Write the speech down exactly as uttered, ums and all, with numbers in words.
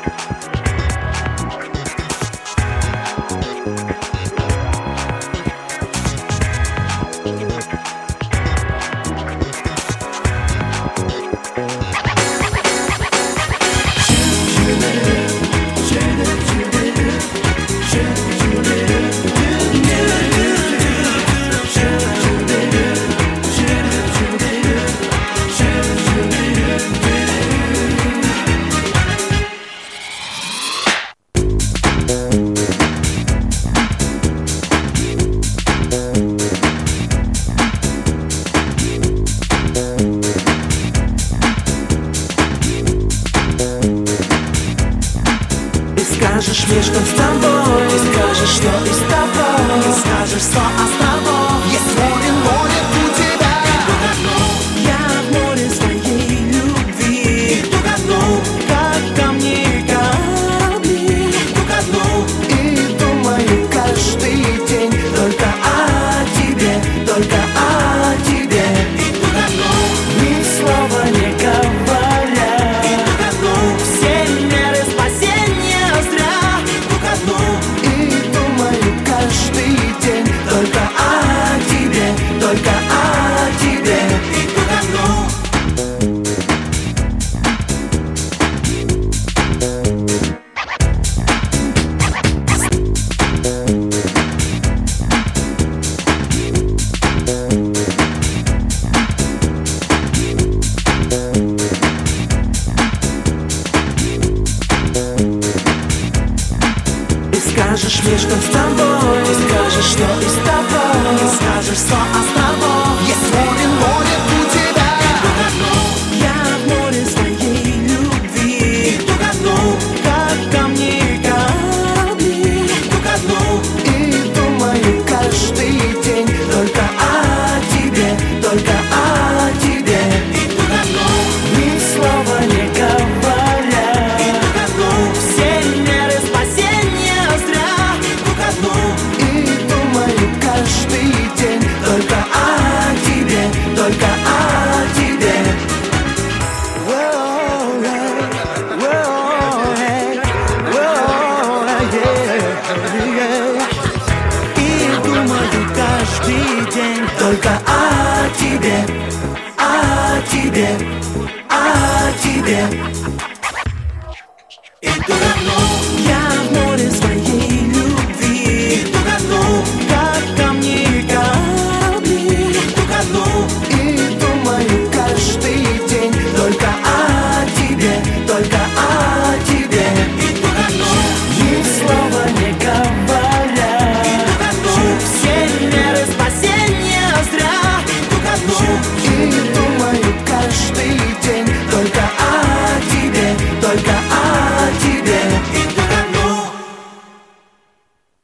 Скажешь мне, что с тобой, ты скажешь, что и с тобой, ты скажешь сто островов. Есть море, море у тебя. Я в море своей любви. Иду ко дну, как камни и корабли. Иду ко дну и думаю каждый день только о тебе, только о тебе. Иду ко дну, ни слова не говоря. Иду ко дну, все меры спасения зря. Иду ко дну и думаю каждый день только о тебе, только о тебе. Иду ко дну. Ты скажешь мне, что с тобой, ты скажешь, что и с тобой, ты скажешь сто островов. Есть море, море у тебя. Я в море своей любви. Иду ко дну, как камни и корабли. Иду ко дну и думаю каждый день только о тебе, только о тебе. Иду ко дну, ни слова не говоря. Иду ко дну, все меры спасения зря. Иду ко дну и думаю каждый день только о тебе, только о тебе. Воу, эй, воу, эй, воу, эй, эй. И думаю каждый день только о тебе, о тебе, о тебе.